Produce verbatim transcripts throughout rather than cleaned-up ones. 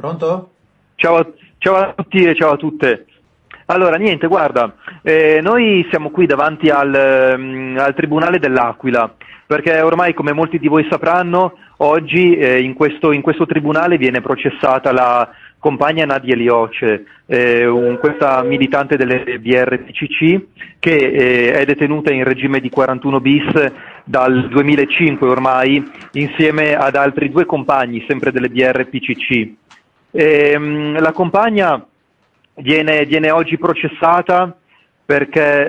Pronto? Ciao a, ciao a tutti e ciao a tutte. Allora, niente, guarda, eh, noi siamo qui davanti al, ehm, al Tribunale dell'Aquila, perché ormai, come molti di voi sapranno, oggi eh, in questo, in questo tribunale viene processata la compagna Nadia Lioce, eh, un- questa militante delle B R P C C, che eh, è detenuta in regime di quarantuno bis dal duemilacinque ormai, insieme ad altri due compagni, sempre delle B R P C C. Ehm, la compagna viene, viene oggi processata perché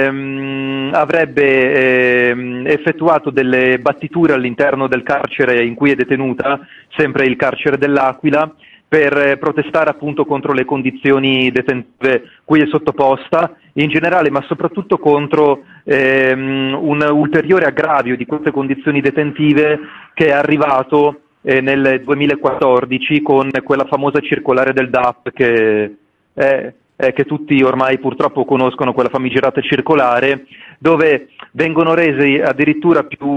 ehm, avrebbe ehm, effettuato delle battiture all'interno del carcere in cui è detenuta, sempre il carcere dell'Aquila, per eh, protestare appunto contro le condizioni detentive cui è sottoposta in generale, ma soprattutto contro ehm, un ulteriore aggravio di queste condizioni detentive che è arrivato eh, nel duemilaquattordici con quella famosa circolare del D A P che, eh, eh, che tutti ormai purtroppo conoscono, quella famigerata circolare, dove vengono resi addirittura più,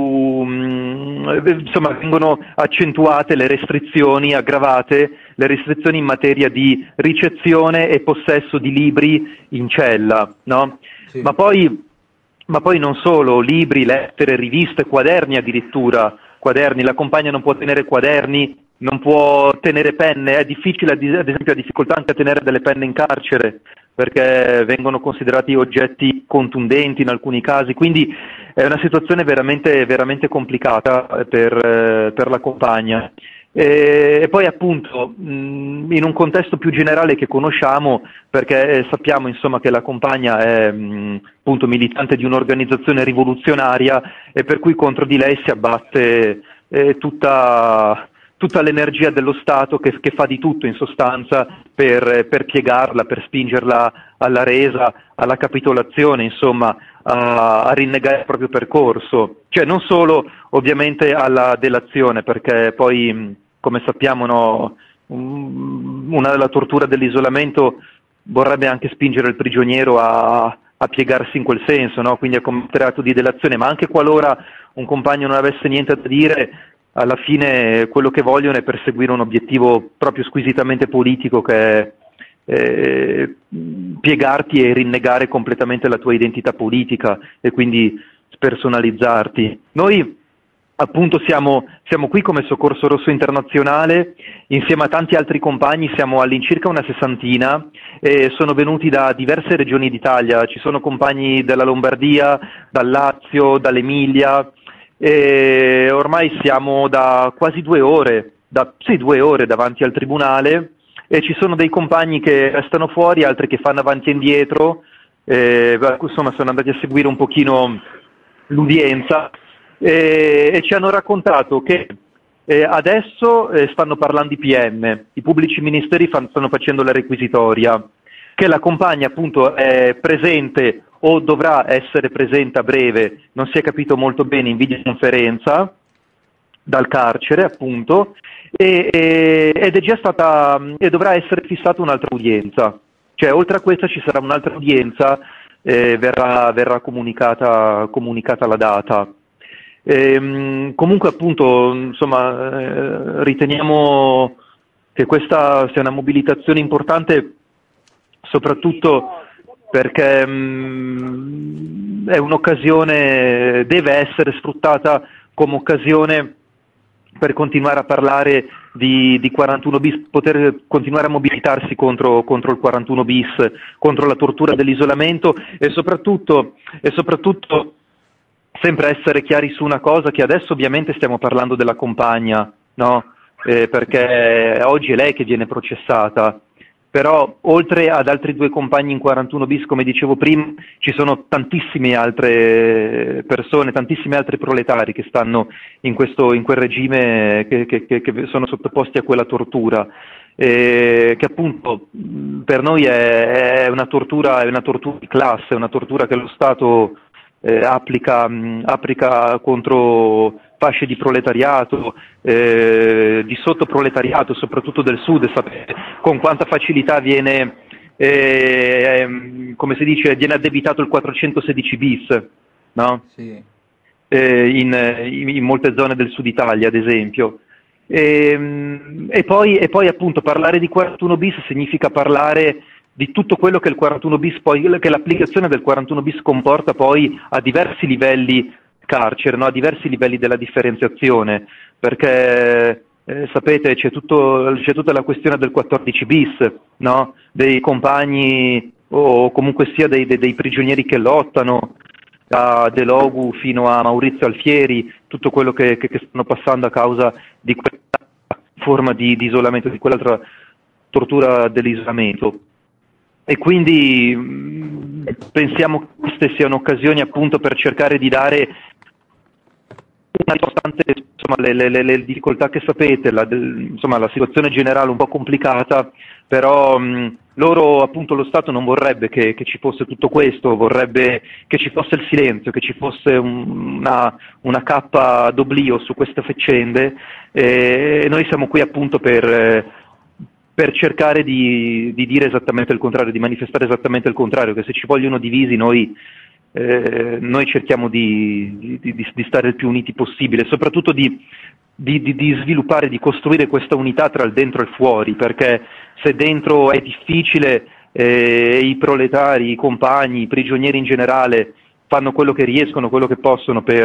mh, insomma, vengono accentuate le restrizioni, aggravate le restrizioni in materia di ricezione e possesso di libri in cella, no? Ma Sì. poi, ma poi non solo, libri, lettere, riviste, quaderni addirittura, quaderni, la compagna non può tenere quaderni, non può tenere penne, è difficile, ad ad esempio ha difficoltà anche a tenere delle penne in carcere, perché vengono considerati oggetti contundenti in alcuni casi, quindi è una situazione veramente, veramente complicata per, eh, per la compagna. E, e poi appunto mh, in un contesto più generale che conosciamo, perché eh, sappiamo insomma che la compagna è mh, appunto militante di un'organizzazione rivoluzionaria e per cui contro di lei si abbatte eh, tutta, tutta l'energia dello Stato che, che fa di tutto in sostanza per, per piegarla, per spingerla alla resa, alla capitolazione, insomma, a, a rinnegare il proprio percorso. Cioè non solo ovviamente alla delazione, perché poi, mh, come sappiamo, no, um, una della tortura dell'isolamento vorrebbe anche spingere il prigioniero a, a piegarsi in quel senso, no? Quindi a commettere atto di delazione, ma anche qualora un compagno non avesse niente da dire, alla fine quello che vogliono è perseguire un obiettivo proprio squisitamente politico, che è eh, piegarti e rinnegare completamente la tua identità politica e quindi spersonalizzarti. Noi appunto siamo, siamo qui come Soccorso Rosso Internazionale, insieme a tanti altri compagni, siamo all'incirca una sessantina e sono venuti da diverse regioni d'Italia, ci sono compagni della Lombardia, dal Lazio, dall'Emilia, e ormai siamo da quasi due ore, da, sì, due ore davanti al Tribunale e ci sono dei compagni che restano fuori, altri che fanno avanti e indietro, eh, insomma sono andati a seguire un pochino l'udienza e, e ci hanno raccontato che eh, adesso eh, stanno parlando i P M, i pubblici ministeri fan, stanno facendo la requisitoria, che la compagna appunto è presente o dovrà essere presente a breve, non si è capito molto bene, in videoconferenza dal carcere appunto, e, e, ed è già stata e dovrà essere fissata un'altra udienza, cioè oltre a questa ci sarà un'altra udienza, eh, verrà, verrà comunicata, comunicata la data. Ehm, comunque appunto insomma eh, riteniamo che questa sia una mobilitazione importante soprattutto perché mh, è un'occasione, deve essere sfruttata come occasione per continuare a parlare di, di quarantuno bis, poter continuare a mobilitarsi contro, contro il quarantuno bis, contro la tortura dell'isolamento e soprattutto, e soprattutto sempre essere chiari su una cosa, che adesso ovviamente stiamo parlando della compagna, no? Eh, perché oggi è lei che viene processata, però oltre ad altri due compagni in quarantuno bis, come dicevo prima, ci sono tantissime altre persone, tantissimi altri proletari che stanno in, questo, in quel regime, che, che, che, che sono sottoposti a quella tortura, eh, che appunto per noi è, è, una tortura, è una tortura di classe, è una tortura che lo Stato eh, applica, mh, applica contro fasce di proletariato, eh, di sottoproletariato, soprattutto del sud, sapete con quanta facilità viene, eh, come si dice, viene addebitato il quattrocentosedici bis, no? Sì. Eh, in, in, in molte zone del sud Italia, ad esempio. E, e, poi, e poi appunto parlare di quarantuno bis significa parlare di tutto quello che il quarantuno bis poi, che l'applicazione del quarantuno bis comporta poi a diversi livelli carcere, no? A diversi livelli della differenziazione, perché eh, sapete c'è, tutto, c'è tutta la questione del quattordici bis, no? Dei compagni o comunque sia dei, dei, dei prigionieri che lottano, da De Logu fino a Maurizio Alfieri, tutto quello che, che, che stanno passando a causa di quella forma di, di isolamento, di quell'altra tortura dell'isolamento. E quindi mh, pensiamo che queste siano occasioni appunto per cercare di dare, nonostante insomma, le, le, le difficoltà che sapete, la, del, insomma, la situazione generale un po' complicata, però mh, loro appunto lo Stato non vorrebbe che, che ci fosse tutto questo, vorrebbe che ci fosse il silenzio, che ci fosse un, una, una cappa d'oblio su queste faccende, e noi siamo qui appunto per, eh, per cercare di, di dire esattamente il contrario, di manifestare esattamente il contrario, che se ci vogliono divisi noi Eh, noi cerchiamo di, di, di, di stare il più uniti possibile, soprattutto di, di, di sviluppare, di costruire questa unità tra il dentro e il fuori, perché se dentro è difficile, eh, i proletari, i compagni, i prigionieri in generale fanno quello che riescono, quello che possono per,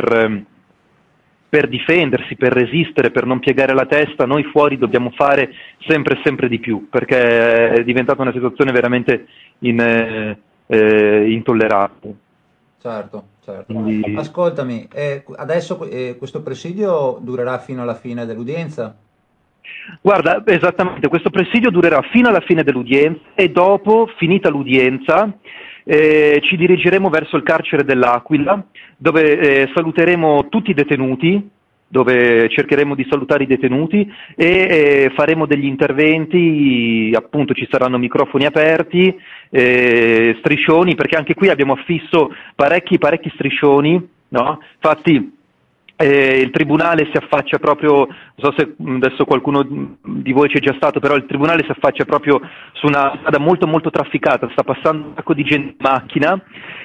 per difendersi, per resistere, per non piegare la testa, noi fuori dobbiamo fare sempre e sempre di più, perché è diventata una situazione veramente in, eh, eh, intollerabile. Certo, certo. Quindi, Ascoltami, eh, adesso eh, questo presidio durerà fino alla fine dell'udienza? guarda, esattamente, questo presidio durerà fino alla fine dell'udienza e dopo, finita l'udienza, eh, ci dirigeremo verso il carcere dell'Aquila, dove eh, saluteremo tutti i detenuti, dove cercheremo di salutare i detenuti e eh, faremo degli interventi, appunto ci saranno microfoni aperti, eh, striscioni, perché anche qui abbiamo affisso parecchi, parecchi striscioni, no? Infatti eh, il tribunale si affaccia proprio, non so se adesso qualcuno di voi c'è già stato, però il tribunale si affaccia proprio su una strada molto molto trafficata, sta passando un sacco di gente in macchina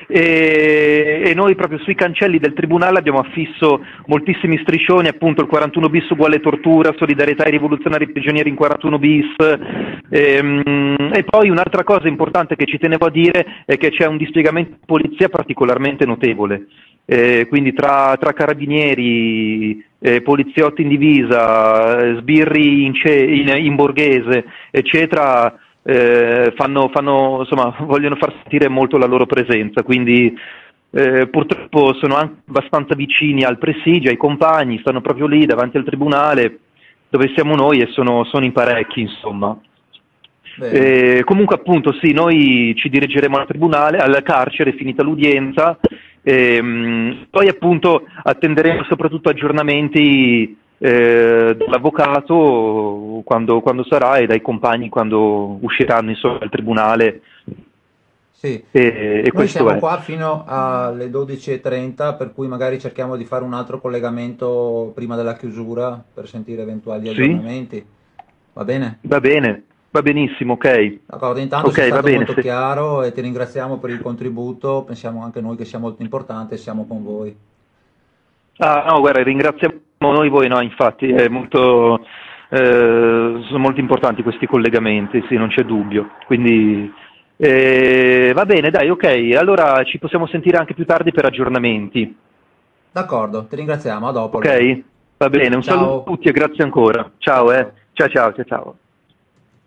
e, e noi proprio sui cancelli del tribunale abbiamo affisso moltissimi striscioni, appunto il quarantuno bis uguale tortura, solidarietà ai rivoluzionari prigionieri in quarantuno bis, ehm, e poi un'altra cosa importante che ci tenevo a dire è che c'è un dispiegamento di polizia particolarmente notevole. Eh, quindi tra, tra carabinieri, eh, poliziotti in divisa, eh, sbirri in, ce- in, in borghese, eccetera, eh, fanno, fanno, insomma, vogliono far sentire molto la loro presenza, quindi eh, purtroppo sono anche abbastanza vicini al presidio, ai compagni, stanno proprio lì davanti al tribunale dove siamo noi e sono, sono in parecchi, insomma. Bene. Eh, comunque appunto sì, noi ci dirigeremo al tribunale, al carcere, finita l'udienza, ehm, poi appunto attenderemo soprattutto aggiornamenti eh, dall'avvocato quando, quando sarà e dai compagni quando usciranno insomma dal tribunale Sì, e, e noi questo siamo è. qua fino alle dodici e trenta, per cui magari cerchiamo di fare un altro collegamento prima della chiusura per sentire eventuali Sì? aggiornamenti. Va bene? Va bene, va benissimo, ok. D'accordo, intanto sei Ok, va stato bene. molto Sì. chiaro e ti ringraziamo per il contributo, pensiamo anche noi che sia molto importante e siamo con voi. Ah, no, guarda, ringraziamo noi voi, no, infatti, è molto, eh, sono molto importanti questi collegamenti, sì, non c'è dubbio. Quindi, eh, va bene, dai, ok, allora ci possiamo sentire anche più tardi per aggiornamenti, D'accordo, ti ringraziamo, a dopo allora. ok? Va bene, un saluto a Ciao, tutti e grazie ancora. ciao Ciao, eh. ciao. Ciao, ciao, ciao, ciao.